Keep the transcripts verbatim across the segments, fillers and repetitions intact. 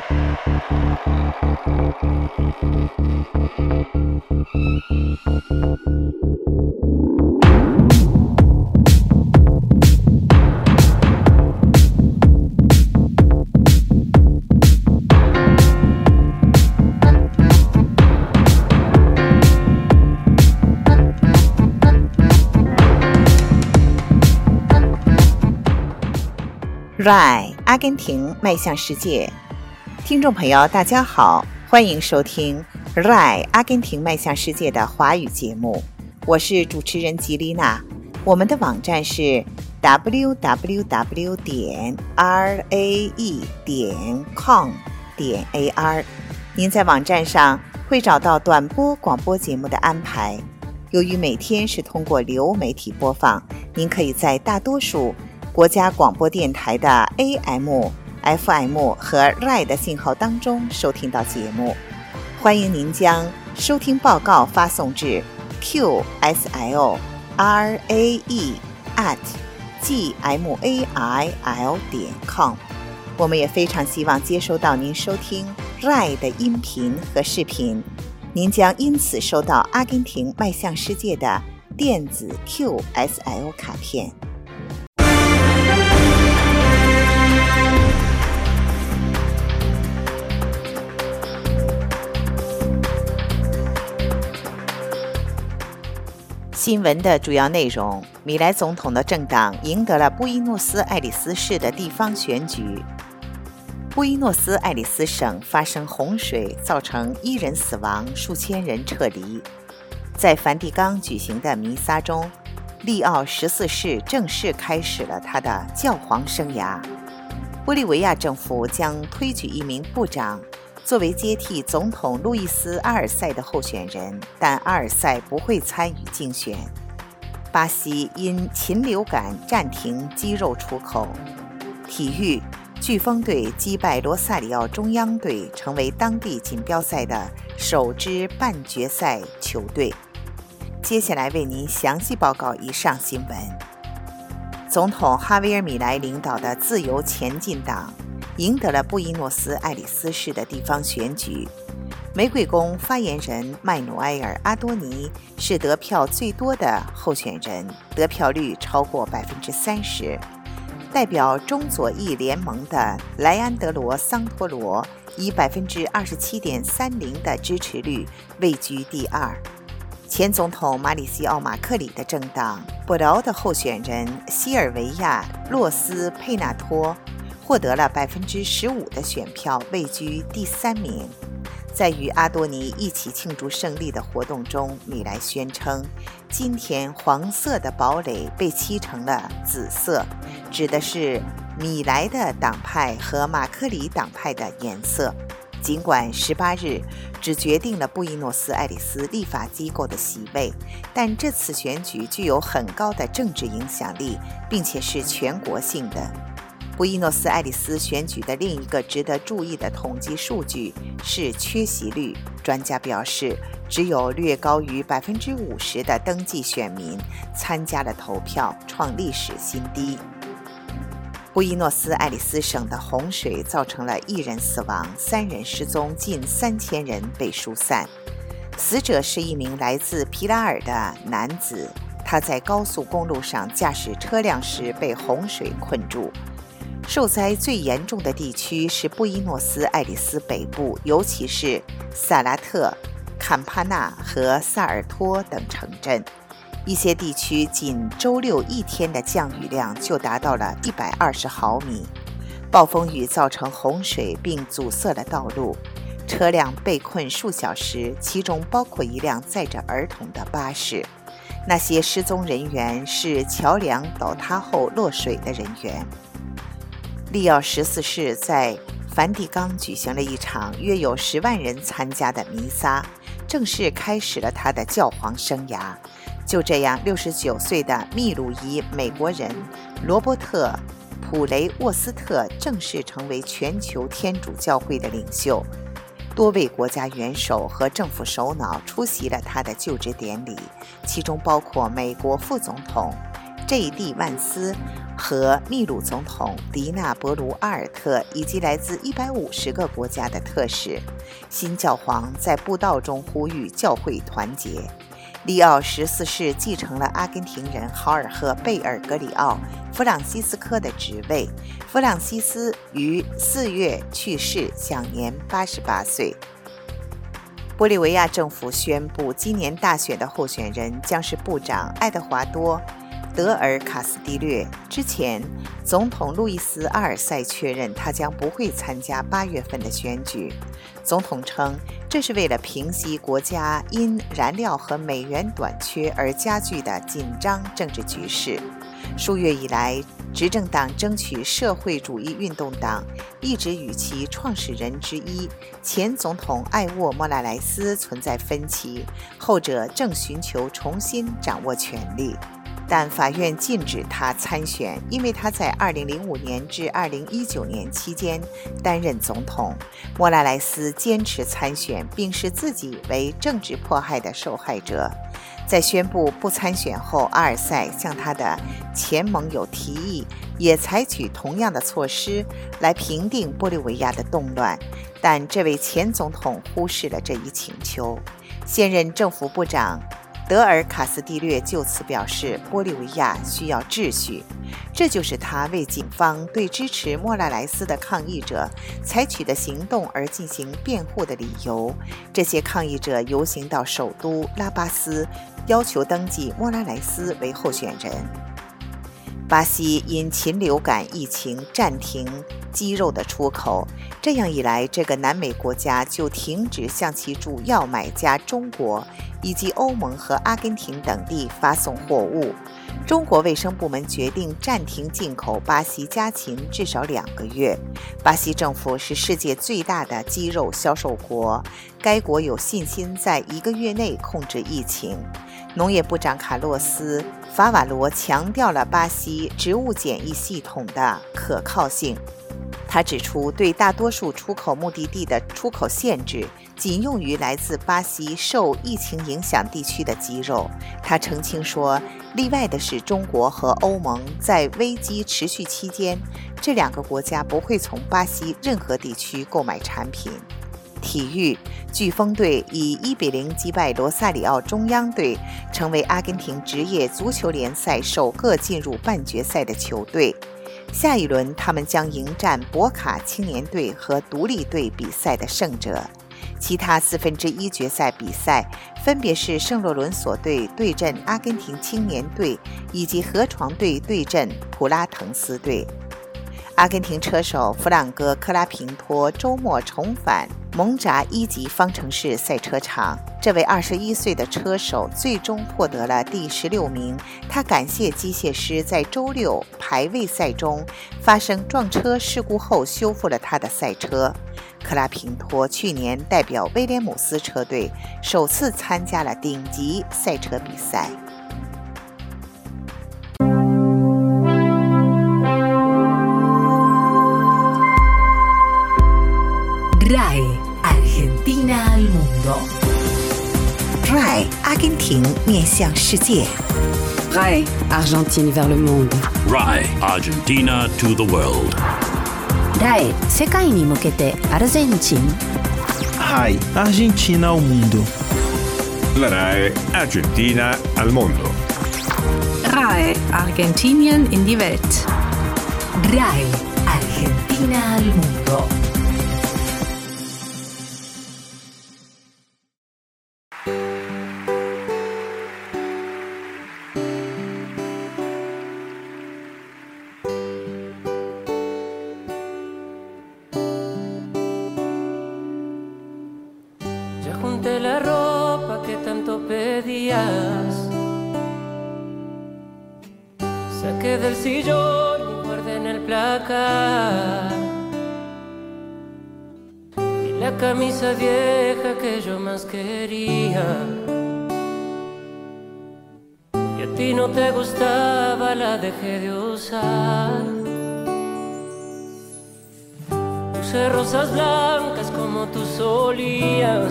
R A I 阿根廷迈向世界，听众朋友大家好，欢迎收听 R A I 阿根廷迈向世界的华语节目，我是主持人吉丽娜。我们的网站是 double-u double-u double-u 点 r a e 点 com 点 a r， 您在网站上会找到短波广播节目的安排。由于每天是通过流媒体播放，您可以在大多数国家广播电台的 A M、F M 和 R A I 的信号当中收听到节目。欢迎您将收听报告发送至 q s l r a e at g m a i l 点 com。我们也非常希望接收到您收听 R A I 的音频和视频，您将因此收到阿根廷迈向世界的电子 Q S L 卡片。新闻的主要内容：米莱总统的政党赢得了布宜诺斯艾利斯市的地方选举。布宜诺斯艾利斯省发生洪水，造成一人死亡，数千人撤离。在梵蒂冈举行的弥撒中，利奥十四世正式开始了他的教皇生涯。玻利维亚政府将推举一名部长作为接替总统路易斯·阿尔塞的候选人，但阿尔塞不会参与竞选。巴西因禽流感暂停鸡肉出口。体育，飓风队击败罗萨里奥中央队，成为当地锦标赛的首支半决赛球队。接下来为您详细报告以上新闻。总统哈维尔·米莱领导的自由前进党赢得了布宜诺斯艾利斯市的地方选举。玫瑰宫发言人麦努埃尔·阿多尼是得票最多的候选人，得票率超过 百分之三十。 代表中左翼联盟的莱安德罗·桑托罗以 百分之二十七点三零 的支持率位居第二。前总统马里西奥·马克里的政党博劳的候选人西尔维亚·洛斯佩纳托获得了 百分之十五 的选票，位居第三名。在与阿多尼一起庆祝胜利的活动中，米莱宣称，今天黄色的堡垒被漆成了紫色，指的是米莱的党派和马克里党派的颜色。尽管十八日只决定了布宜诺斯艾利斯立法机构的席位，但这次选举具有很高的政治影响力，并且是全国性的。布宜诺斯艾利斯选举的另一个值得注意的统计数据是缺席率。专家表示，只有略高于 百分之五十 的登记选民参加了投票，创历史新低。布宜诺斯艾利斯省的洪水造成了一人死亡，三人失踪，近三千人被疏散。死者是一名来自皮拉尔的男子，他在高速公路上驾驶车辆时被洪水困住。受灾最严重的地区是布宜诺斯艾利斯北部，尤其是萨拉特、坎帕纳和萨尔托等城镇。一些地区仅周六一天的降雨量就达到了一百二十毫米。暴风雨造成洪水并阻塞了道路，车辆被困数小时，其中包括一辆载着儿童的巴士。那些失踪人员是桥梁倒塌后落水的人员。利奥十四世在梵蒂冈举行了一场约有十万人参加的弥撒，正式开始了他的教皇生涯。就这样，六十九岁的秘鲁裔美国人罗伯特·普雷沃斯特正式成为全球天主教会的领袖。多位国家元首和政府首脑出席了他的就职典礼，其中包括美国副总统 J D 万斯、 和秘鲁总统迪纳博卢阿尔特以及来自一百五十个国家的特使。新教皇在布道中呼吁教会团结。利奥十四世继承了阿根廷人豪尔赫·贝尔格里奥·弗朗西斯科的职位。弗朗西斯于四月去世，享年八十八岁。玻利维亚政府宣布，今年大选的候选人将是部长爱德华多·德尔卡斯蒂略。之前，总统路易斯·阿尔塞确认他将不会参加八月份的选举。总统称，这是为了平息国家因燃料和美元短缺而加剧的紧张政治局势。数月以来，执政党争取社会主义运动党一直与其创始人之一前总统艾沃·莫拉莱斯存在分歧，后者正寻求重新掌握权力。但法院禁止他参选，因为他在二零零五年至二零一九年期间担任总统。莫拉莱斯坚持参选，并视自己为政治迫害的受害者。在宣布不参选后，阿尔塞向他的前盟友提议，也采取同样的措施来平定玻利维亚的动乱，但这位前总统忽视了这一请求。现任政府部长德尔卡斯蒂略就此表示，玻利维亚需要秩序，这就是他为警方对支持莫拉莱斯的抗议者采取的行动而进行辩护的理由。这些抗议者游行到首都拉巴斯，要求登记莫拉莱斯为候选人。巴西因禽流感疫情暂停鸡肉的出口，这样一来，这个南美国家就停止向其主要买家中国以及欧盟和阿根廷等地发送货物。中国卫生部门决定暂停进口巴西家禽至少两个月。巴西政府是世界最大的鸡肉销售国，该国有信心在一个月内控制疫情。农业部长卡洛斯·法瓦罗强调了巴西植物检疫系统的可靠性。他指出，对大多数出口目的地的出口限制仅用于来自巴西受疫情影响地区的鸡肉。他澄清说，例外的是中国和欧盟，在危机持续期间，这两个国家不会从巴西任何地区购买产品。体育，飓风队以一比零击败罗萨里奥中央队，成为阿根廷职业足球联赛首个进入半决赛的球队。下一轮，他们将迎战博卡青年队和独立队比赛的胜者。其他四分之一决赛比赛分别是圣洛伦索队对阵阿根廷青年队，以及河床队对阵普拉滕斯队。阿根廷车手弗朗哥·克拉平托周末重返蒙扎一级方程式赛车场。这位二十一岁的车手最终获得了第十六名。他感谢机械师在周六排位赛中发生撞车事故后修复了他的赛车。克拉平托去年代表威廉姆斯车队首次参加了顶级赛车比赛。 R A I Argentina al mundo. R A I 阿根廷面向世界。 R A I Argentine vers le monde. R A I Argentina to the world. R A I 世界に向けてアルゼンチン。 R A I Argentina al mundo. La R A I Argentina al mondo. R A I Argentinien in die Welt. R A I Argentina al mundo. Junté la ropa que tanto pedías, saqué del sillón y guardé en el placar, y la camisa vieja que yo más quería, y a ti no te gustaba, la dejé de usar. Puse rosas blancas como tú solías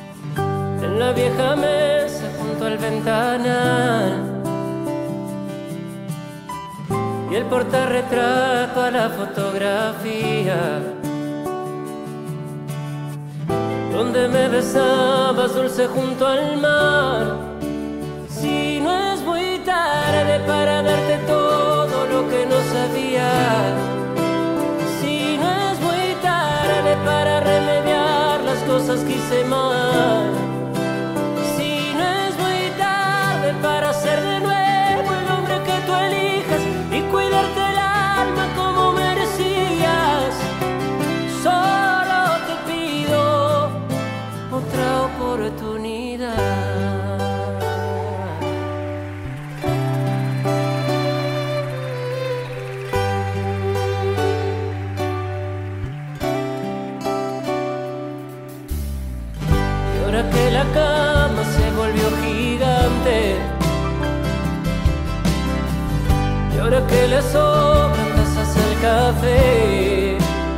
en la vieja mesa junto al ventanal, el portarretrato a la fotografía, donde me besabas dulce junto al mar. Si no es muy tarde para darte todo lo que no sabía, si no es muy tarde para remediar las cosas que hice mal, si no es muy tarde para ser de nuevo el hombre que tú elijas y cuidarte el alma como merecías, solo te pido otra oportunidad. Que la cama se volvió gigante y ahora que le sobran tazas al café,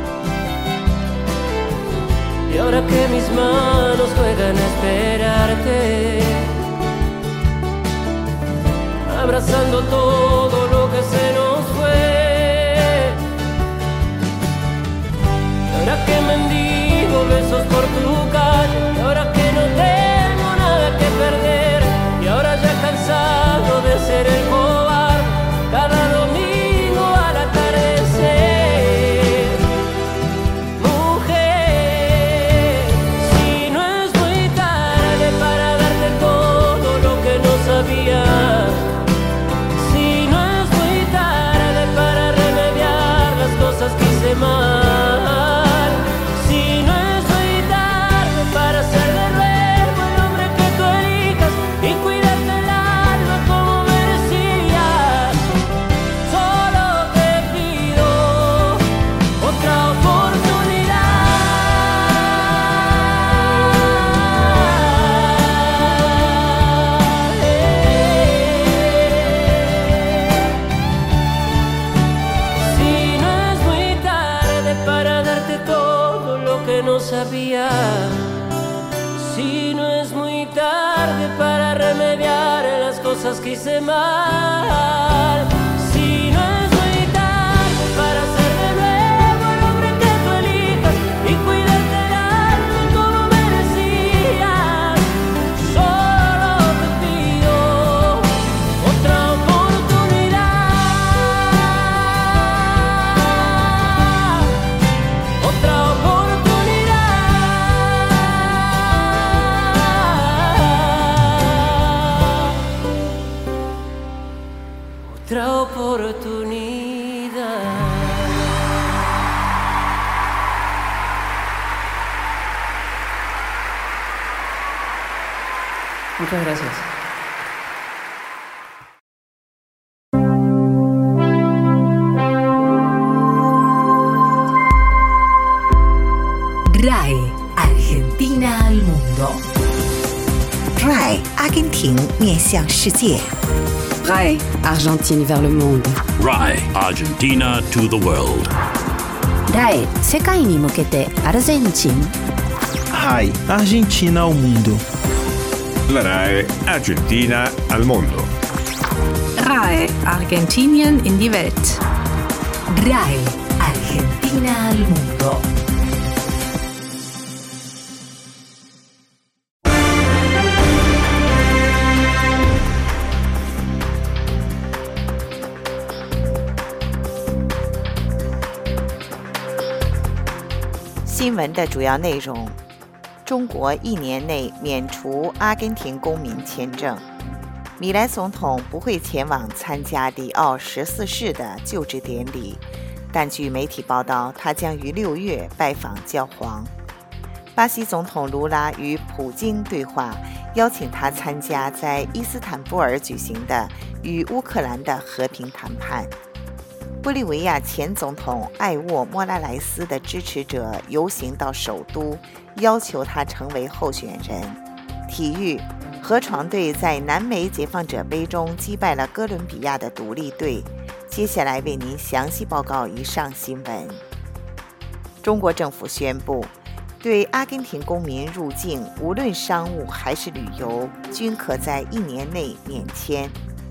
y ahora que mis manos juegan a esperarte, abrazando todo lo que se nos fue, y ahora que mendigo besos por tu calle, y ahora que no tengo nada que perder, y ahora ya cansado de ser el cobarde cada domingo al atardecer. Mujer, si no es muy tarde para darte todo lo que no sabía, si no es muy tarde para remediar las cosas que hice mal, si no es muy tarde para ser de nuevo el hombre que tú elijas y cuidarte el alma como merecías, solo te pido otra oportunidad. Si no es muy tarde para darte todo lo que no sabía, si no es muy tarde para remediar las cosas que hice mal, si no es muy tarde para ser de nuevo el hombre que tú elijas y cuidarte el alma como merecías, solo te pido otra oportunidad, otra otra oportunidad. Muchas gracias. R A E Argentina al mundo. R A E 阿根廷面向世界。 R A E Argentine vers le monde. R A E Argentina to the world. R A E 世界に向けてアルゼンチン。 R A E Argentina ao mundo. La R A E Argentina al mondo. R A E Argentinien in die Welt. R A E Argentina al mundo. 《新闻的主要内容：中国一年内免除阿根廷公民签证，米莱总统不会前往参加里奥十四世的就职典礼，但据媒体报道，他将于六月拜访教皇。巴西总统卢拉与普京对话，邀请他参加在伊斯坦布尔举行的与乌克兰的和平谈判。玻利维亚前总统艾沃莫拉莱斯的支持者游行到首都，要求他成为候选人。体育，河床队在南美解放者杯中击败了哥伦比亚的独立队。接下来为您详细报告以上新闻。中国政府宣布，对阿根廷公民入境，无论商务还是旅游，均可在一年内免签。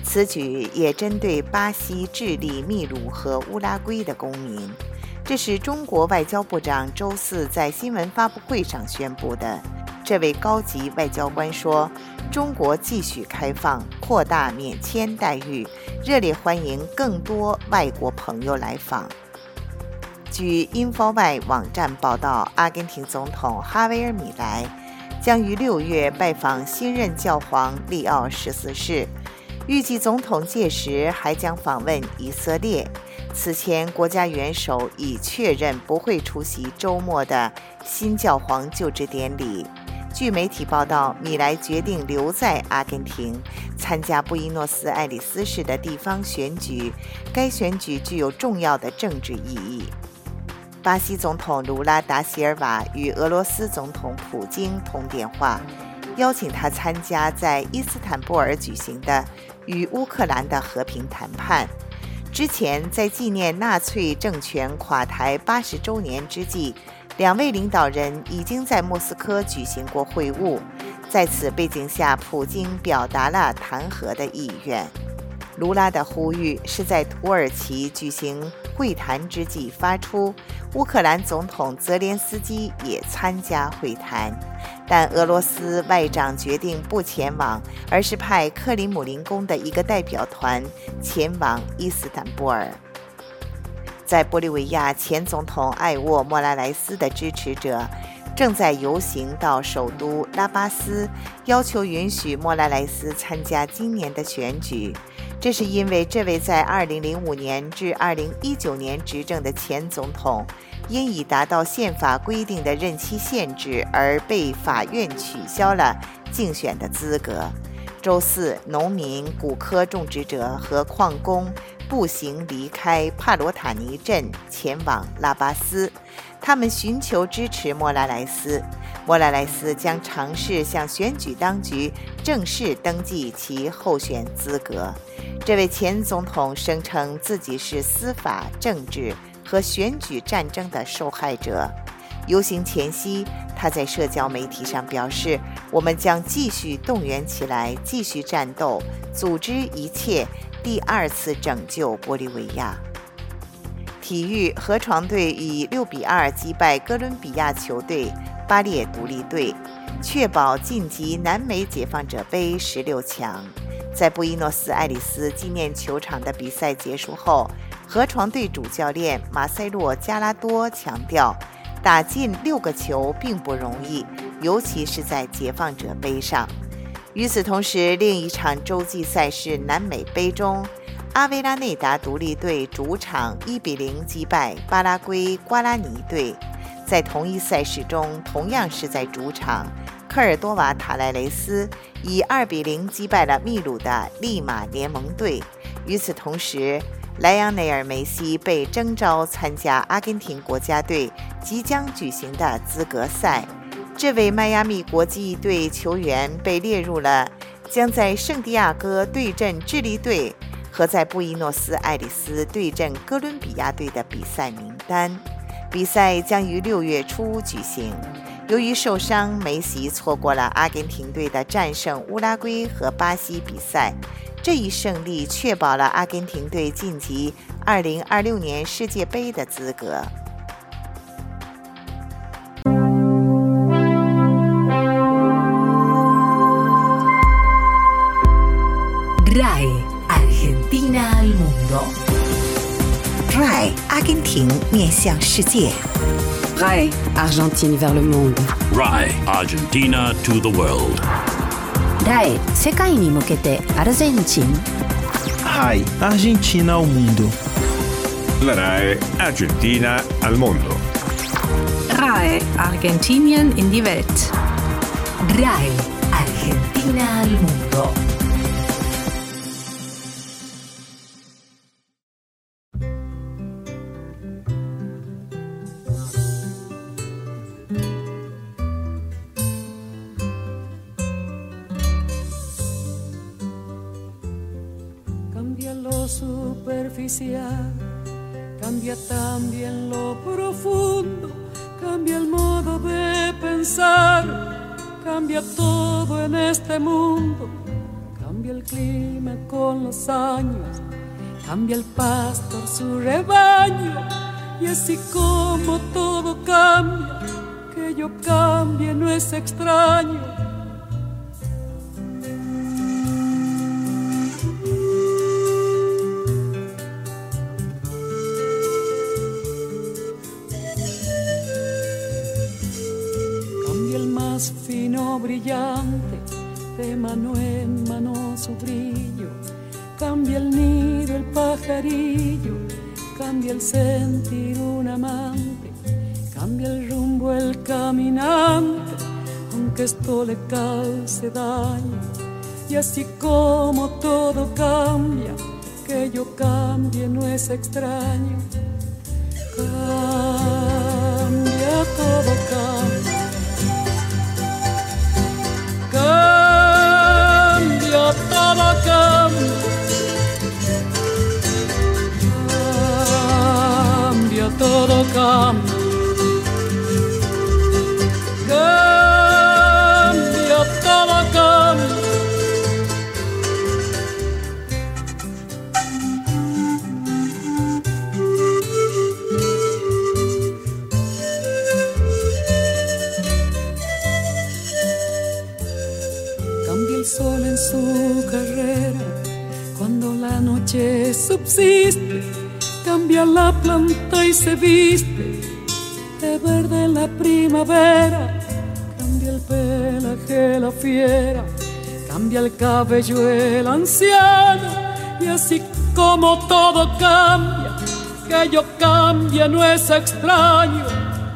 此举也针对巴西、智利、秘鲁和乌拉圭的公民。这是中国外交部长周四在新闻发布会上宣布的。这位高级外交官说，中国继续开放，扩大免签待遇，热烈欢迎更多外国朋友来访。据 InfoWay 网站报道，阿根廷总统哈维尔·米莱将于六月拜访新任教皇利奥十四世，预计总统届时还将访问以色列。此前，国家元首已确认不会出席周末的新教皇就职典礼。据媒体报道，米莱决定留在阿根廷参加布宜诺斯艾利斯市的地方选举，该选举具有重要的政治意义。巴西总统卢拉达席尔瓦与俄罗斯总统普京通电话，邀请他参加在伊斯坦布尔举行的与乌克兰的和平谈判。之前，在纪念纳粹政权垮台八十周年之际，两位领导人已经在莫斯科举行过会晤。在此背景下，普京表达了谈和的意愿。卢拉的呼吁是在土耳其举行会谈之际发出，乌克兰总统泽连斯基也参加会谈，但俄罗斯外长决定不前往，而是派克里姆林宫的一个代表团前往伊斯坦布尔。在玻利维亚，前总统艾沃莫拉莱斯的支持者正在游行到首都拉巴斯，要求允许莫拉莱斯参加今年的选举。这是因为这位在二零零五年至二零一九年执政的前总统，因已达到宪法规定的任期限制而被法院取消了竞选的资格。周四，农民、古柯种植者和矿工步行离开帕罗塔尼镇，前往拉巴斯。他们寻求支持莫拉莱斯。莫拉莱斯将尝试向选举当局正式登记其候选资格。这位前总统声称自己是司法、政治和选举战争的受害者。游行前夕，他在社交媒体上表示：“我们将继续动员起来，继续战斗，组织一切，第二次拯救玻利维亚。”体育，河床队以六比二击败哥伦比亚球队巴列独立队，确保晋级南美解放者杯十六强。在布宜诺斯艾利斯纪念球场的比赛结束后，河床队主教练马塞洛·加拉多强调，打进六个球并不容易，尤其是在解放者杯上。与此同时，另一场洲际赛事南美杯中，阿维拉内达独立队主场一比零击败巴拉圭瓜拉尼队。在同一赛事中，同样是在主场，科尔多瓦塔莱雷斯以二比零击败了秘鲁的利马联盟队。与此同时，莱昂内尔·梅西被征召参加阿根廷国家队即将举行的资格赛。这位迈阿密国际队球员被列入了将在圣地亚哥对阵智利队和在布宜诺斯艾利斯对阵哥伦比亚队的比赛名单。比赛将于六月初举行。由于受伤，梅西错过了阿根廷队的战胜乌拉圭和巴西比赛。这一胜利确保了阿根廷队晋级二零二六年世界杯的资格。 R A I Argentina al mundo。R A I 阿根廷面向世界。 R A I Argentine vers le monde。 R A I Argentina to the world。 R A I 世界に向けてアルゼンチン。 R A I Argentina ao mundo。 La R A I Argentina al mundo。 R A I Argentinien in die Welt。 R A I Argentina al mundo。 Cambia también lo profundo, cambia el modo de pensar, cambia todo en este mundo, cambia Cambia el clima con los años, cambia el pastor su rebaño, y así como todo cambia, que yo cambie no es extraño. Cambia el más fino brillante, de mano en mano su brillo, cambia el nido el pajarillo, cambia el sentir un amante, cambia el rumbo el caminante, aunque esto le cause daño. Y así como todo cambia, que yo cambie no es extraño. Cambia, todo cambia. Cambia, todo cambia. Cambia, todo cambia. Cambia, todo cambia. Cambia el sol en su carrera cuando la noche subsiste, cambia la planta y se viste de verde en la primavera, cambia el pelaje la fiera, cambia el cabello el anciano, y así como todo cambia, que yo cambie no es extraño.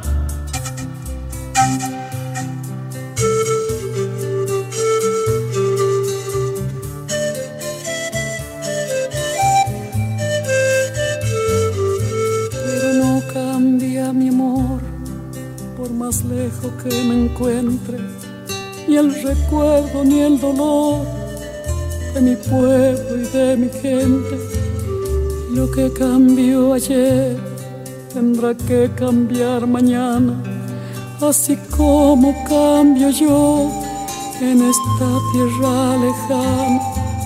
Más lejos que me encuentre, ni el recuerdo ni el dolor de mi pueblo y de mi gente. Lo que cambió ayer tendrá que cambiar mañana, así como cambio yo en esta tierra lejana.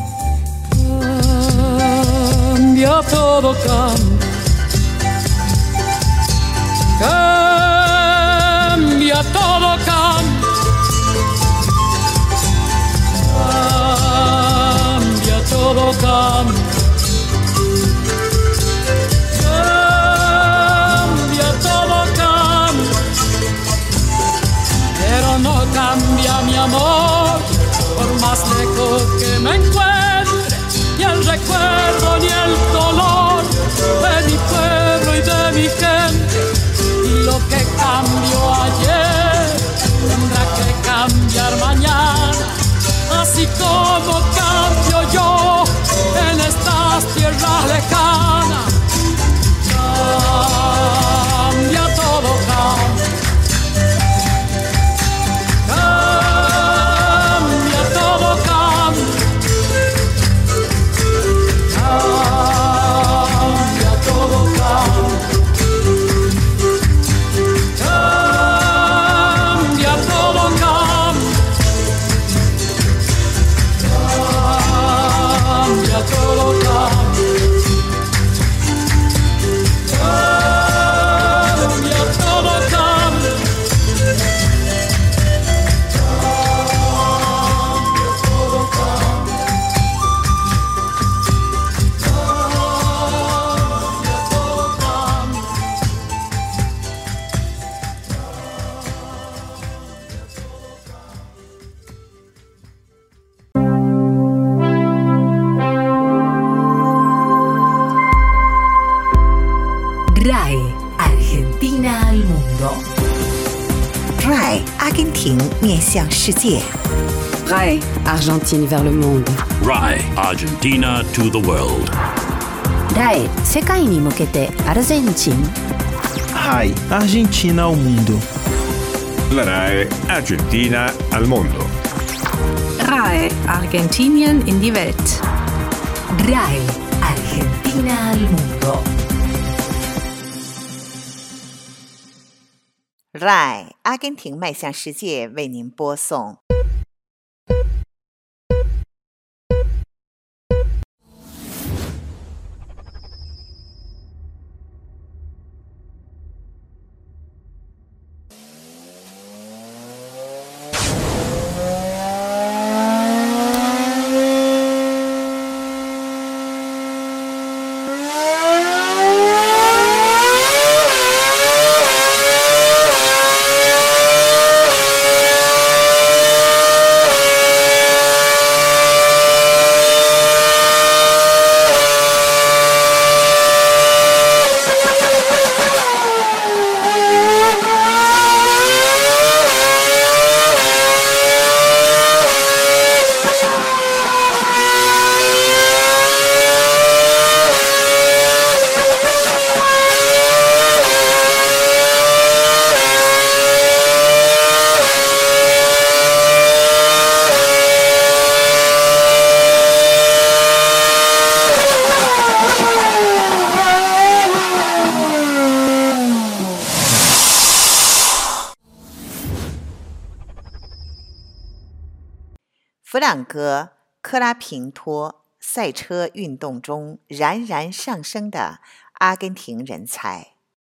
Cambia, todo cambia. Cambia, todo cambia. Cambia, todo cambia. Cambia, todo cambia. Pero no cambia mi amor, por más lejos que me encuentre, ni el recuerdo ni el dolor de mi pueblo y de mi gente. Lo que cambió ayer tendrá que cambiar mañana, así como cambio yo en estas tierras lejanas. Cambia, todo cambia. Cambia, todo cambia. Cambia, todo cambia. R A E Argentina al mundo. R A E 阿根廷面向世界。 R A E Argentine vers le monde. R A E Argentina to the world. R A E 世界に向けてアルゼンチン。 R A E Argentina ao mundo. La R A E Argentina al mundo. R A E Argentinien in die Welt. R A E Argentina al mundo. R A E 阿根廷迈向世界为您播送。 弗朗哥·克拉平托，赛车运动中冉冉上升的阿根廷人才。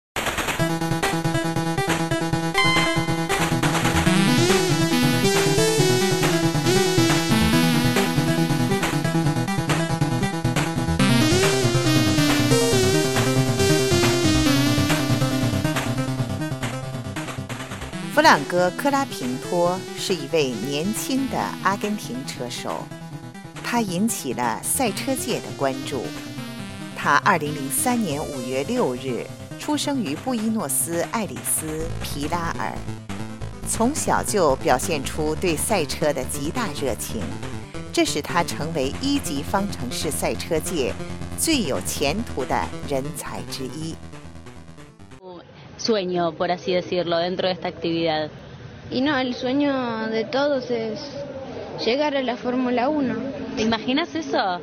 弗朗哥·克拉平托是一位年轻的阿根廷车手，他引起了赛车界的关注。他二零零三年五月六日出生于布宜诺斯艾利斯皮拉尔，从小就表现出对赛车的极大热情，这使他成为一级方程式赛车界最有前途的人才之一。 sueño, por así decirlo, dentro de esta actividad? Y no, el sueño de todos es llegar a la Fórmula uno. ¿Te imaginas eso?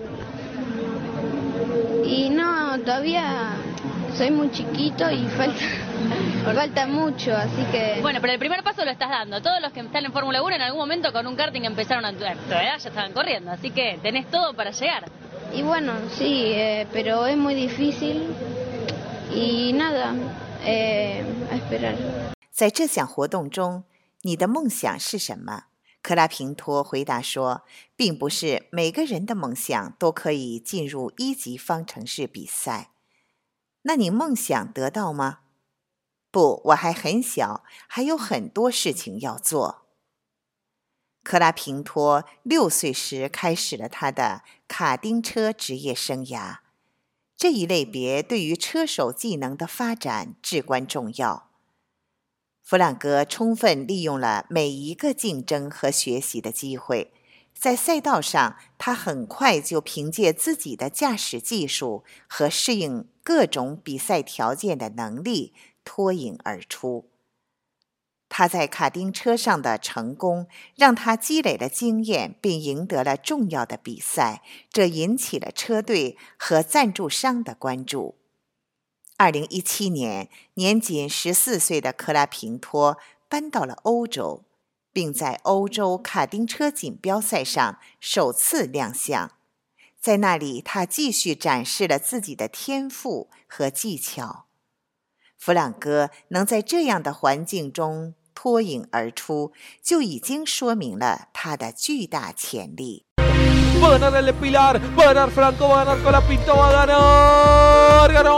Y no, todavía soy muy chiquito y falta, falta mucho, así que... Bueno, pero el primer paso lo estás dando. Todos los que están en Fórmula uno en algún momento con un karting empezaron a tu edad, ya estaban corriendo, así que tenés todo para llegar. Y bueno, sí, eh, pero es muy difícil y nada... Eh, a esperar. 在这项活动中，你的梦想是什么？克拉平托回答说，并不是每个人的梦想都可以进入一级方程式比赛。那你梦想得到吗？不，我还很小，还有很多事情要做。克拉平托六岁时开始了他的卡丁车职业生涯。这一类别对于车手技能的发展至关重要。弗朗哥充分利用了每一个竞争和学习的机会，在赛道上，他很快就凭借自己的驾驶技术和适应各种比赛条件的能力脱颖而出。他在卡丁车上的成功让他积累了经验，并赢得了重要的比赛，这引起了车队和赞助商的关注。二零一七年，年仅十四岁的克拉平托搬到了欧洲，并在欧洲卡丁车锦标赛上首次亮相。在那里，他继续展示了自己的天赋和技巧。弗朗哥能在这样的环境中脱颖而出，就已经说明了他的巨大潜力。 Va a ganar el Pilar, va a ganar Franco, va a ganar Colapinto, va a ganar, ganó！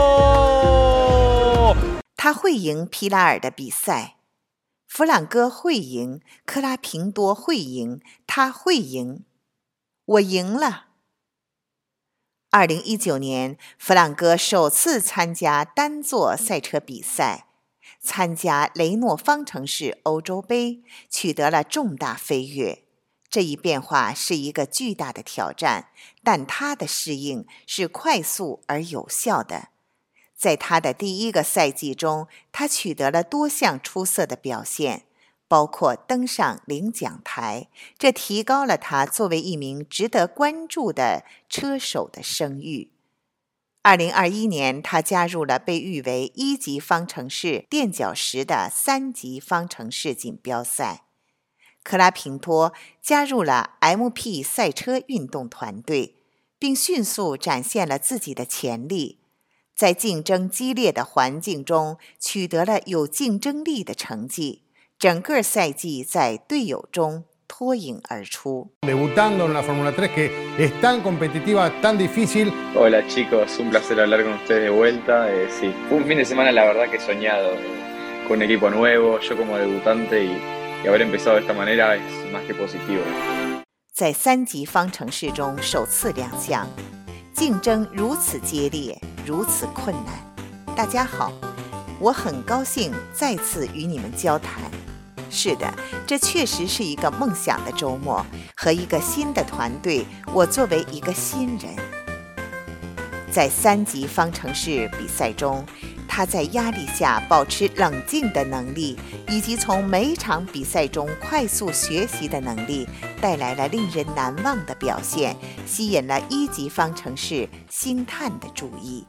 他会赢皮拉尔的比赛，弗朗哥会赢，克拉平多会赢，他会赢，我赢了。二零一九年，弗朗哥首次参加单座赛车比赛。参加雷诺方程式欧洲杯，取得了重大飞跃。这一变化是一个巨大的挑战，但他的适应是快速而有效的。在他的第一个赛季中，他取得了多项出色的表现，包括登上领奖台，这提高了他作为一名值得关注的车手的声誉。二零二一年，他加入了被誉为一级方程式垫脚石的三级方程式锦标赛。克拉平托加入了 M P 赛车运动团队，并迅速展现了自己的潜力，在竞争激烈的环境中取得了有竞争力的成绩，整个赛季在队友中脱颖而出。 Debutando en la Fórmula tres, que es tan competitiva, tan difícil. Hola chicos, un placer hablar con ustedes de vuelta. Eh, sí, fue un fin de semana la verdad que soñado, eh, con un equipo nuevo, yo como debutante y, y haber empezado de esta manera es más que positivo. 在三级方程式中首次亮相，竞争如此激烈，如此困难。大家好，我很高兴再次与你们交谈。是的，这确实是一个梦想的周末，和一个新的团队。我作为一个新人，在三级方程式比赛中，他在压力下保持冷静的能力，以及从每场比赛中快速学习的能力，带来了令人难忘的表现，吸引了一级方程式星探的注意。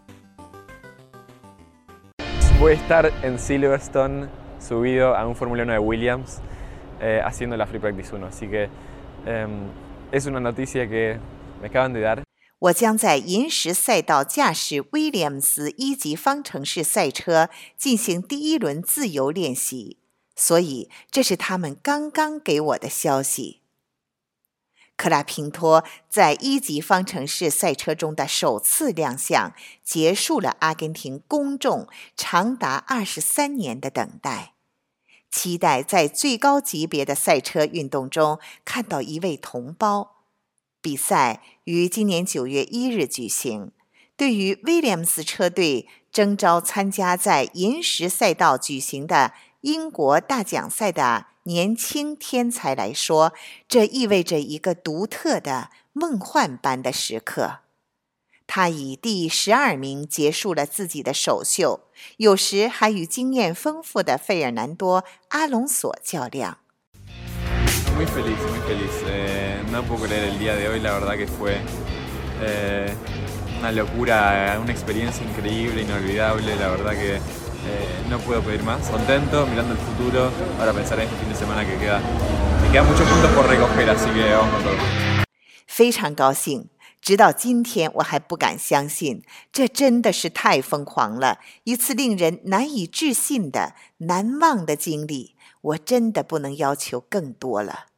Voy a estar en Silverstone subido a un Fórmula uno de Williams eh, haciendo la Free Practice uno, así que Um, es una noticia que me acaban de dar. 我将在银石赛道驾驶威廉姆斯一级方程式赛车进行第一轮自由练习，所以这是他们刚刚给我的消息。克拉平托在一级方程式赛车中的首次亮相，结束了阿根廷公众长达二十三年的等待。期待在最高级别的赛车运动中看到一位同胞。比赛于今年九月一日举行。对于威廉姆斯车队征召参加在银石赛道举行的英国大奖赛的年轻天才来说，这意味着一个独特的梦幻般的时刻。他以第十二名结束了自己的首秀，有时还与经验丰富的费尔南多·阿隆索较量。 Muy feliz, muy feliz. Eh, no puedo creer el día de hoy, la verdad que fue eh, una locura, una experiencia increíble, inolvidable, la verdad que eh, no puedo pedir más. Contento, mirando el futuro, ahora pensar en este fin de semana que queda, me quedan muchos puntos por recoger, así que vamos con todo. 非常高兴，直到今天我还不敢相信，这真的是太疯狂了，一次令人难以置信的难忘的经历。我真的不能要求更多了。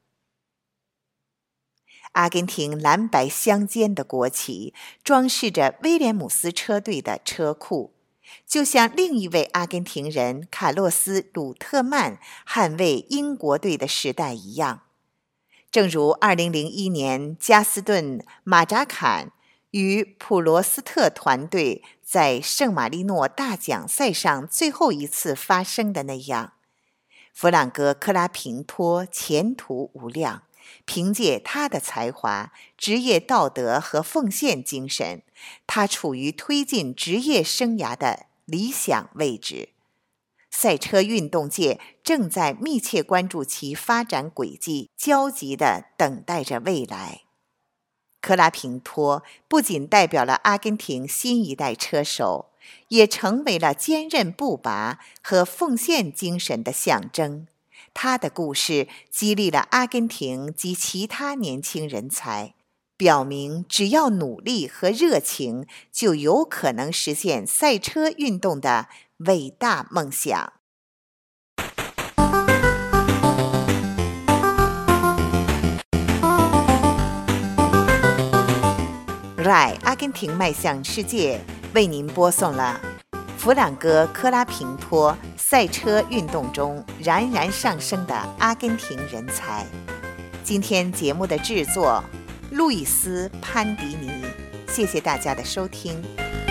阿根廷蓝白相间的国旗装饰着威廉姆斯车队的车库，就像另一位阿根廷人卡洛斯·鲁特曼捍卫英国队的时代一样。正如二零零一年加斯顿·马扎坎与普罗斯特团队在圣马力诺大奖赛上最后一次发生的那样，弗朗哥·克拉平托前途无量，凭借他的才华、职业道德和奉献精神，他处于推进职业生涯的理想位置。赛车运动界正在密切关注其发展轨迹，焦急地等待着未来。克拉平托不仅代表了阿根廷新一代车手，也成为了坚韧不拔和奉献精神的象征。他的故事激励了阿根廷及其他年轻人才，表明只要努力和热情，就有可能实现赛车运动的伟大梦想。R A I 阿根廷迈向世界为您播送了弗朗哥·克拉平托赛车运动中冉冉上升的阿根廷人才。今天节目的制作路易斯·潘迪尼，谢谢大家的收听。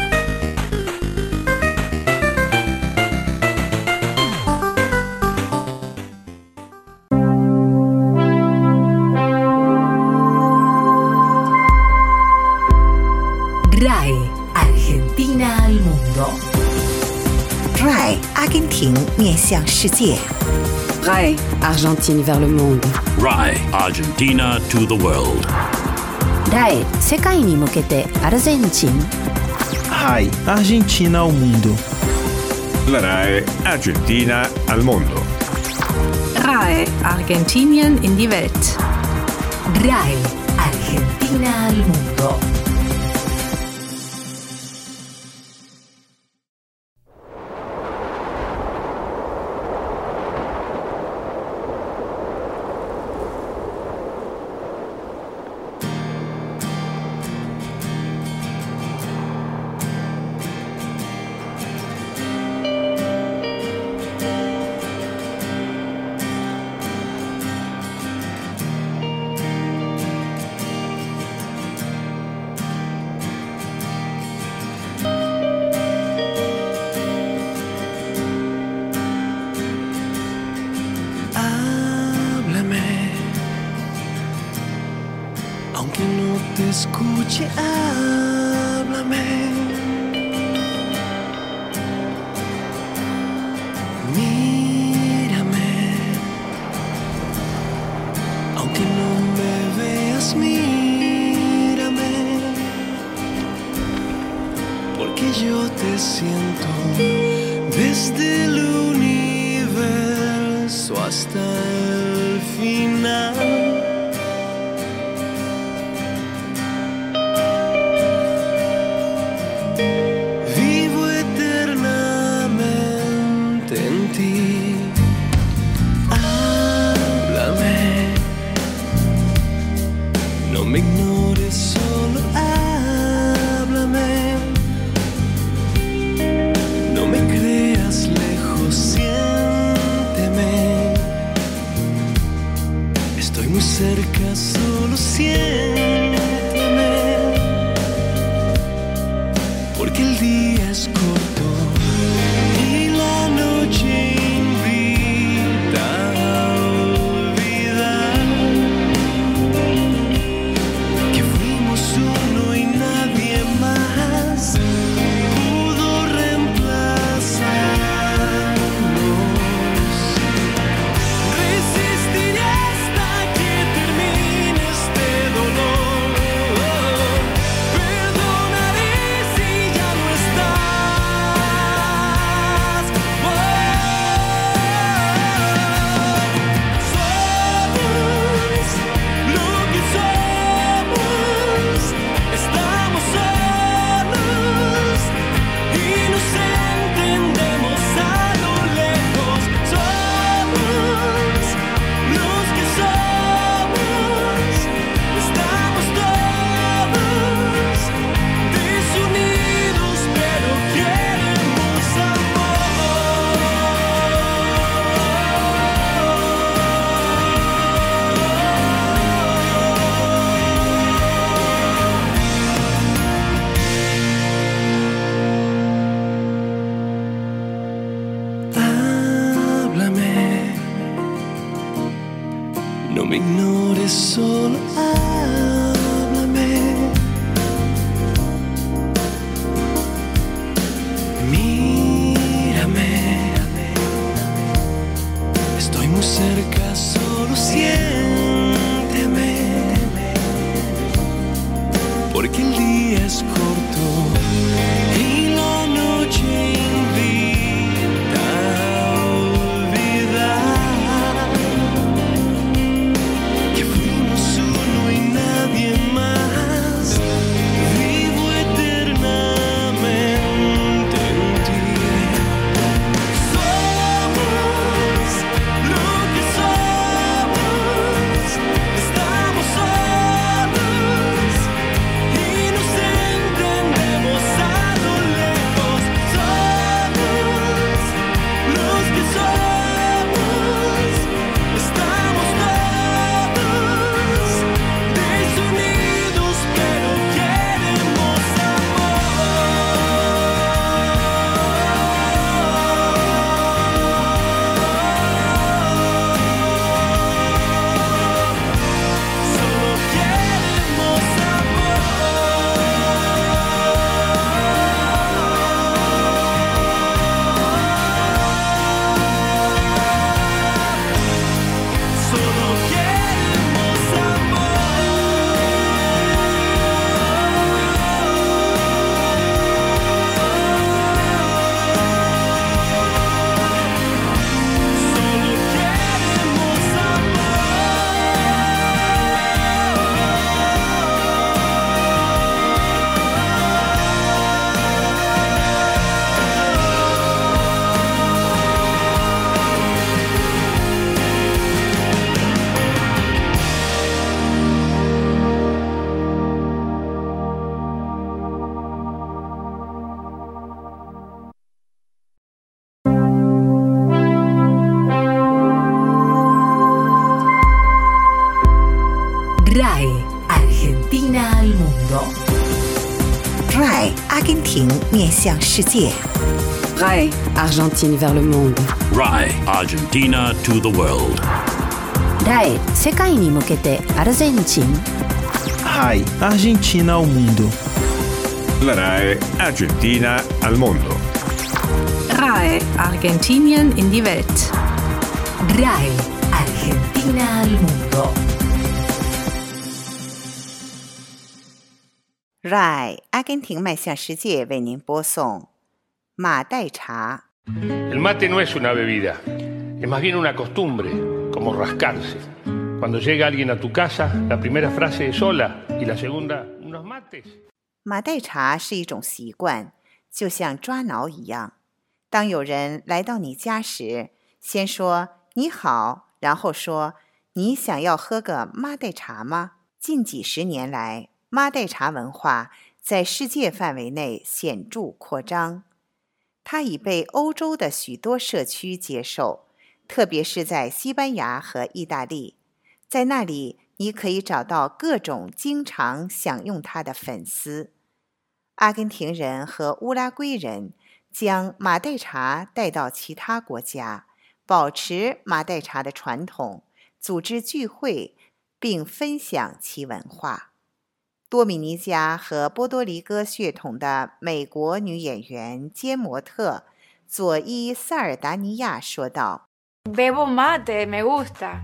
R A I Argentina al mundo. R A I 阿根廷面向世界。 R A I Argentine vers le monde. R A I Argentina to the world. R A I 世界に向けてアルゼンチン。 R A I Argentina ao mundo. La R A I Argentina al mundo. R A I Argentinien in die Welt. R A I Argentina al mundo. Aunque no te escuche, háblame. Mírame. Aunque no me veas, mírame. Porque yo te siento desde el universo hasta el final. me ignores, solo háblame. Mírame, estoy muy cerca, solo siénteme, porque el día es corto y la noche invita a olvidar que fuimos uno y nadie más. Vivo eternamente en ti. Somos lo que somos, estamos solos y nos entendemos a lo lejos. Somos los que somos, estamos todos desunidos, pero queremos solo queremos solo queremos R A E Argentina al mundo. R A E 阿根廷面向世界。 R A E Argentine vers le monde. R A E Argentina to the world. R A E 世界に向けてアルゼンチン。 R A E Argentina ao mundo. La R A E Argentina al mondo. R A E Argentinien in die Welt. R A E Argentina al mundo. R A E 阿根廷迈向世界为您播送马黛茶。 El mate no es una bebida, es más bien una costumbre, como rascarse. Cuando llega alguien a tu casa, la primera frase es hola y la segunda, unos mates. 马黛茶是一种习惯，就像抓挠一样。当有人来到你家时，先说你好，然后说你想要喝个马黛茶吗？近几十年来，马黛茶文化在世界范围内显著扩张，它已被欧洲的许多社区接受，特别是在西班牙和意大利。在那里，你可以找到各种经常享用它的粉丝。阿根廷人和乌拉圭人将马黛茶带到其他国家，保持马黛茶的传统，组织聚会，并分享其文化。多米尼加和波多黎各血统的美国女演员兼模特佐伊·萨尔达尼亚说道 Bebo mate, me gusta.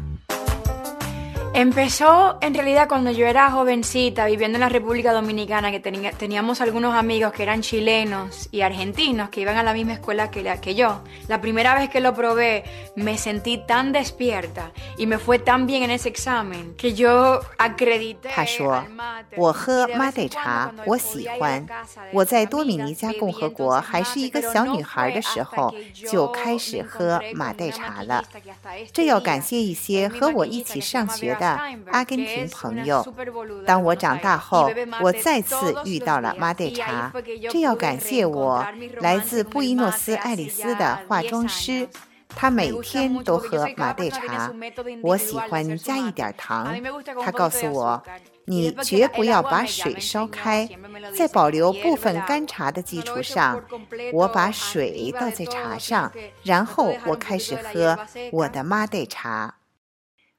Empezó en realidad cuando yo era jovencita viviendo en la República Dominicana, que tenía, teníamos algunos amigos que eran chilenos y argentinos que iban a la misma escuela que, la, que yo. La primera vez que lo probé me sentí tan despierta y me fue tan bien en ese examen que yo acredité. 他说：“我喝马黛茶，我喜欢。我在多米尼加共和国还是一个小女孩的时候，就开始喝马黛茶了。这要感谢一些和我一起上学的阿根廷朋友。当我长大后，我再次遇到了马黛茶，这要感谢我来自布宜诺斯艾利斯的化妆师。”他每天都喝马黛茶，我喜欢加一点糖。他告诉我，你绝不要把水烧开，在保留部分干茶的基础上，我把水倒在茶上，然后我开始喝我的马黛茶。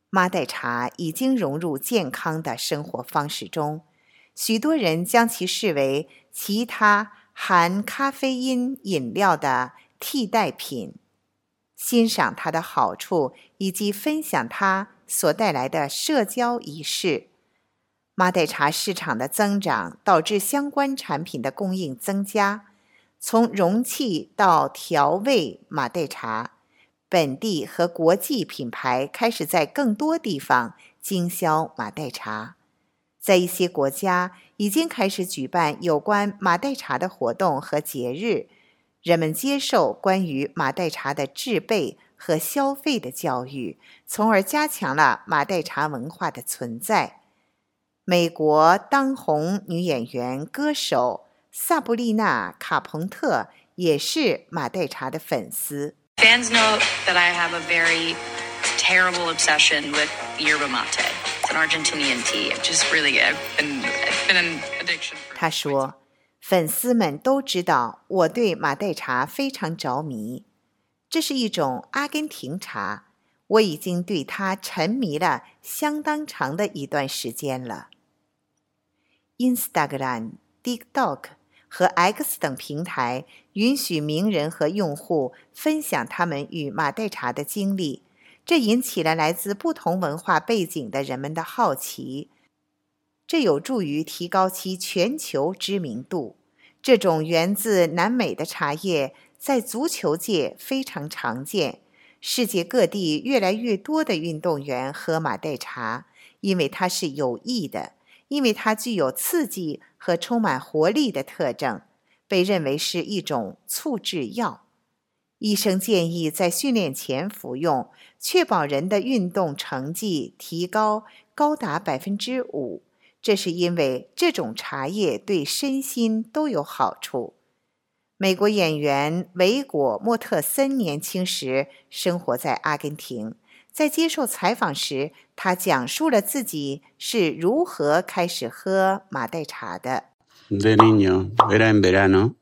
马黛茶已经融入健康的生活方式中，许多人将其视为其他含咖啡因饮料的替代品，欣赏它的好处以及分享它所带来的社交仪式。马黛茶市场的增长导致相关产品的供应增加，从容器到调味马黛茶，本地和国际品牌开始在更多地方经销马黛茶。在一些国家已经开始举办有关马黛茶的活动和节日，人们接受关于马黛茶的制备和消费的教育，从而加强了马黛茶文化的存在。美国当红女演员歌手萨布丽娜·卡彭特也是马黛茶的粉丝。 Fans know that I have a very terrible obsession with yerba mate. It's an Argentinian tea. I've just really, I've been, it's been an addiction. 他说，粉丝们都知道我对马黛茶非常着迷。这是一种阿根廷茶，我已经对它沉迷了相当长的一段时间了。Instagram、TikTok 和 X 等平台允许名人和用户分享他们与马黛茶的经历，这引起了来自不同文化背景的人们的好奇，这有助于提高其全球知名度。这种源自南美的茶叶在足球界非常常见，世界各地越来越多的运动员喝马黛茶，因为它是有益的，因为它具有刺激和充满活力的特征，被认为是一种促致药。医生建议在训练前服用，确保人的运动成绩提高高达百分之五。这是因为这种茶叶对身心都有好处。美国演员维果·莫特森年轻时生活在阿根廷，在接受采访时，他讲述了自己是如何开始喝马黛茶的。 De niño, era en verano,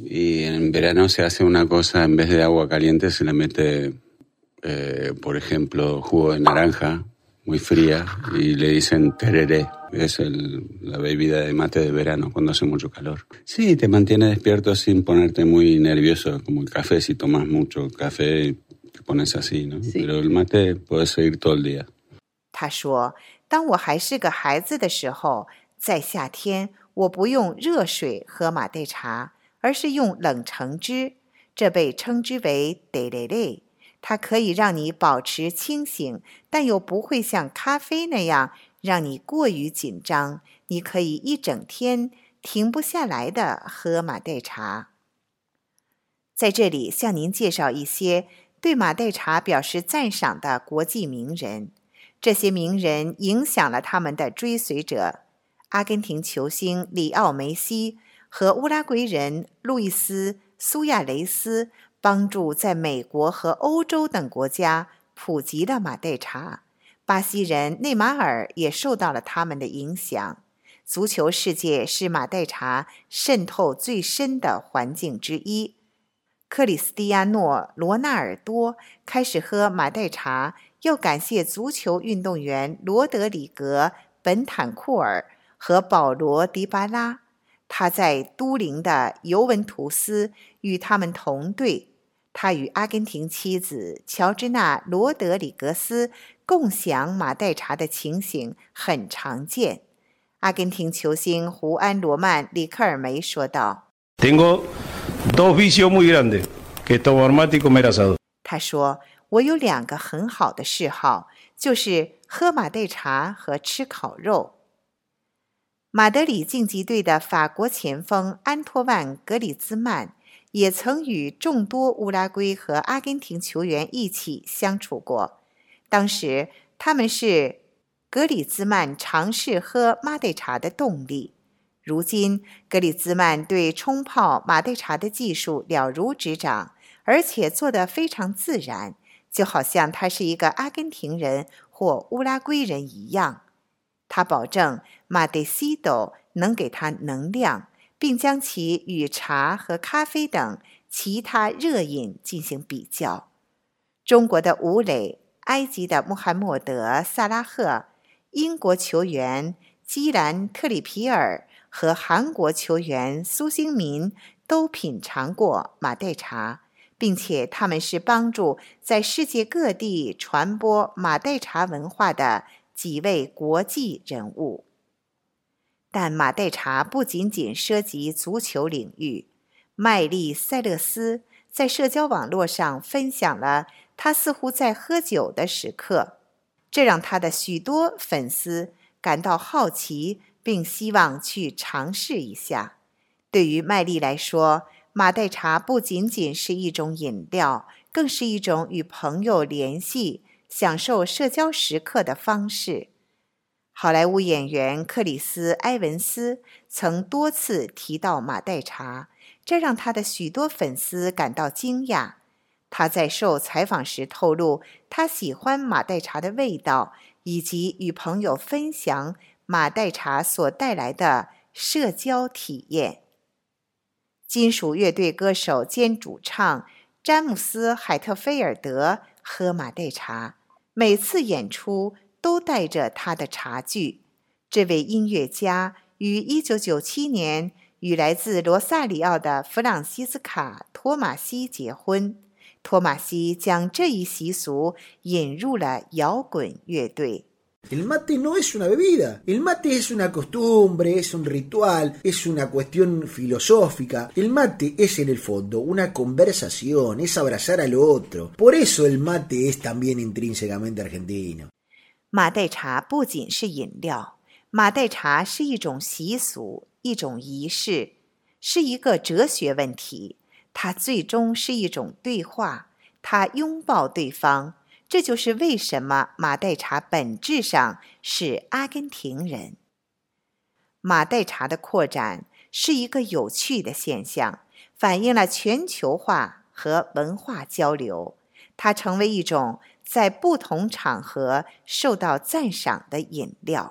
y en verano se hace una cosa, en vez de agua caliente se le mete, eh, por ejemplo, jugo de naranja, muy fría, y le dicen tereré, es el, la bebida de mate de verano cuando hace mucho calor. Sí, te mantiene despierto sin ponerte muy nervioso, como el café, si tomas mucho café te pones así, ¿no? Sí. Pero el mate puedes seguir todo el día. 他说，当我还是个孩子的时候，在夏天我不用热水喝马黛茶，而是用冷橙汁，这被称之为 tereré。它可以让你保持清醒，但又不会像咖啡那样让你过于紧张。你可以一整天停不下来地喝马黛茶。在这里向您介绍一些对马黛茶表示赞赏的国际名人，这些名人影响了他们的追随者。阿根廷球星里奥梅西和乌拉圭人路易斯·苏亚雷斯帮助在美国和欧洲等国家普及了马黛茶。巴西人内马尔也受到了他们的影响。足球世界是马黛茶渗透最深的环境之一。克里斯蒂亚诺·罗纳尔多开始喝马黛茶，要感谢足球运动员罗德里格·本坦库尔和保罗·迪巴拉。他在都灵的尤文图斯与他们同队，他与阿根廷妻子乔治娜·罗德里格斯共享马黛茶的情形很常见。阿根廷球星胡安·罗曼·里克尔梅说道 Tengo dos vicios muy grandes, que tomar mate y comer asado. 他说，我有两个很好的嗜好，就是喝马黛茶和吃烤肉。马德里竞技队的法国前锋安托万·格里兹曼也曾与众多乌拉圭和阿根廷球员一起相处过。当时他们是格里兹曼尝试喝马黛茶的动力。如今格里兹曼对冲泡马黛茶的技术了如指掌，而且做得非常自然，就好像他是一个阿根廷人或乌拉圭人一样。他保证马黛西斗能给他能量，并将其与茶和咖啡等其他热饮进行比较。中国的吴磊、 埃及的穆罕默德·萨拉赫、英国球员基兰·特里皮尔和韩国球员苏兴民都品尝过马黛茶，并且他们是帮助在世界各地传播马黛茶文化的几位国际人物。但马黛茶不仅仅涉及足球领域，麦丽·塞勒斯在社交网络上分享了他似乎在喝酒的时刻，这让他的许多粉丝感到好奇，并希望去尝试一下。对于麦丽来说，马黛茶不仅仅是一种饮料，更是一种与朋友联系、享受社交时刻的方式。好莱坞演员克里斯·埃文斯曾多次提到马黛茶，这让他的许多粉丝感到惊讶。他在受采访时透露，他喜欢马黛茶的味道，以及与朋友分享马黛茶所带来的社交体验。金属乐队歌手兼主唱詹姆斯·海特菲尔德喝马黛茶，每次演出都带着他的茶具。这位音乐家于一九九七年与来自罗萨里奥的弗朗西斯卡·托马西结婚。托马西将这一习俗引入了摇滚乐队。 El mate no es una bebida, el mate es una costumbre, es un ritual, es una cuestión filosófica. El mate es en el fondo una conversación, es abrazar al otro. Por eso el mate es también intrínsecamente argentino. 马黛茶不仅是饮料，马黛茶是一种习俗，一种仪式，是一个哲学问题。它最终是一种对话，它拥抱对方。这就是为什么马黛茶本质上是阿根廷人。马黛茶的扩展是一个有趣的现象，反映了全球化和文化交流。它成为一种在不同场合受到赞赏的饮料。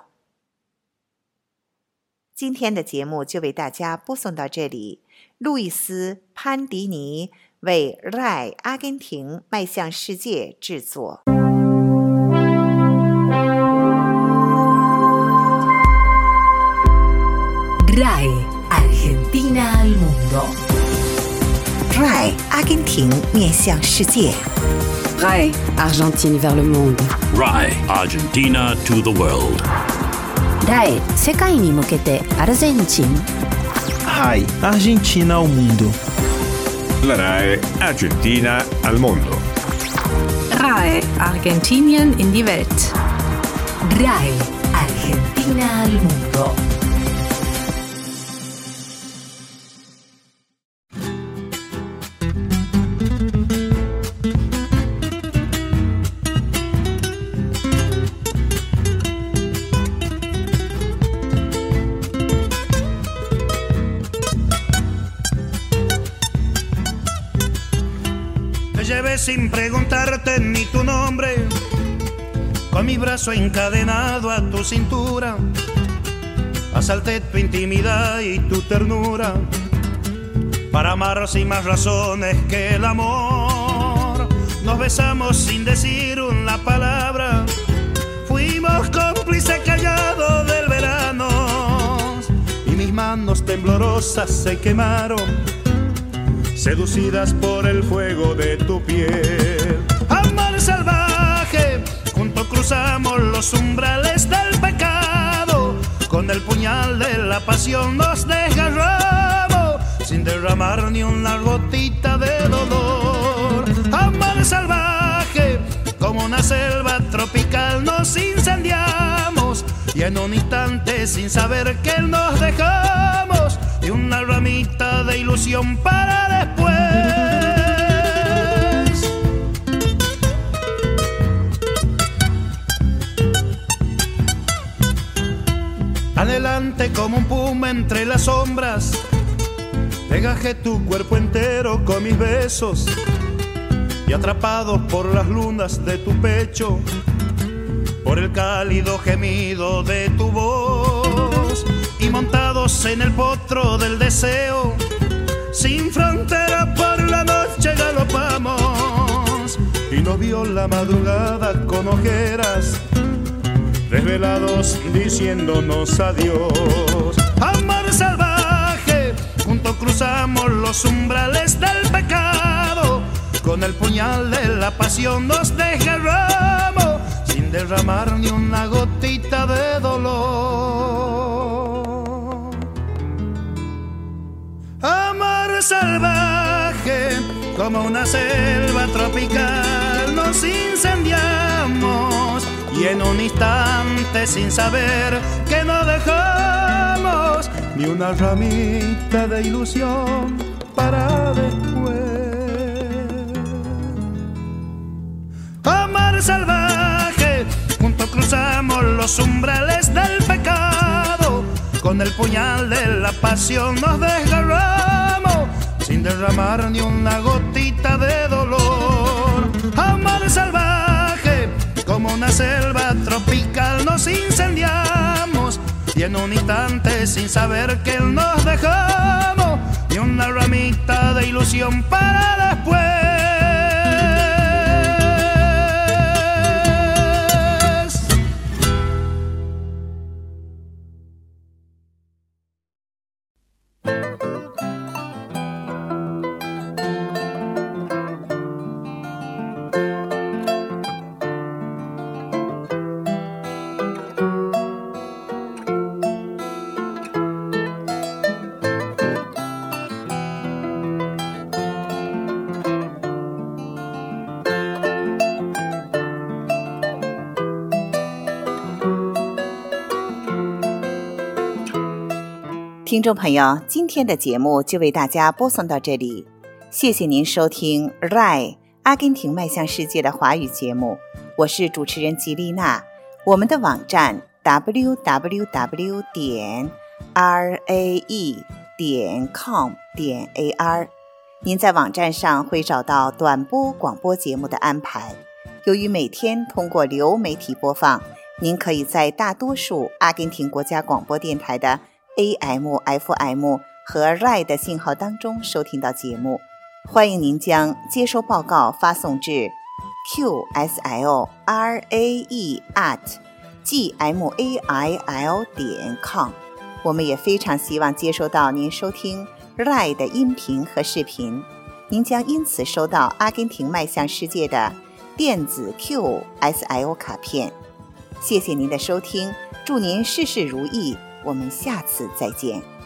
今天的节目就为大家播送到这里。路易斯·潘迪尼为 R A I 阿根廷迈向世界制作。 R A I Argentina al mundo. R A I 阿根廷面向世界。 R A I Argentine vers le monde. R A I Argentina to the world. R A I 世界に向けてアルゼンチン。 R A I Argentina ao mundo. La R A I Argentina al mundo. R A I Argentinien in die Welt. R A I Argentina al mundo. Sin preguntarte ni tu nombre, con mi brazo encadenado a tu cintura, asalté tu intimidad y tu ternura, para amar sin más razones que el amor. Nos besamos sin decir una palabra, fuimos cómplices callados del verano, y mis manos temblorosas se quemaron, seducidas por el fuego de tu piel. Amor salvaje, juntos cruzamos los umbrales del pecado, con el puñal de la pasión nos desgarramos, sin derramar ni una gotita de dolor. Amor salvaje, como una selva tropical nos incendiamos, y en un instante sin saber que nos dejamos, y una ramita de ilusión para después. Adelante como un puma entre las sombras, pegajé tu cuerpo entero con mis besos, y atrapados por las lunas de tu pecho, por el cálido gemido de tu voz, y montados en el potro del deseo, sin frontera por la noche galopamos, y nos nos vio la madrugada con ojeras, desvelados diciéndonos adiós. Amor salvaje, juntos cruzamos los umbrales del pecado, con el puñal de la pasión nos desgarramos, sin derramar ni una gotita de dolor. Amor salvaje, como una selva tropical nos incendiamos, y en un instante sin saber que no dejamos ni una ramita de ilusión para después. Amor salvaje, juntos cruzamos los umbrales del pecado, con el puñal de la pasión nos desgarramos, sin derramar ni una gotita de dolor. Amor salvaje, como una selva tropical nos incendiamos, y en un instante sin saber que nos dejamos ni una ramita de ilusión para después. 听众朋友，今天的节目就为大家播送到这里，谢谢您收听 R A I 阿根廷迈向世界的华语节目，我是主持人吉丽娜。我们的网站 double-u double-u double-u 点 r a e 点 com 点 a r， 您在网站上会找到短波广播节目的安排。由于每天通过流媒体播放，您可以在大多数阿根廷国家广播电台的A M、F M 和 R A I 的信号当中收听到节目，欢迎您将接收报告发送至 q s l r a e at g m a i l 点 com。我们也非常希望接收到您收听 R A I 的音频和视频，您将因此收到阿根廷迈向世界的电子 Q S L 卡片。谢谢您的收听，祝您事事如意。我们下次再见。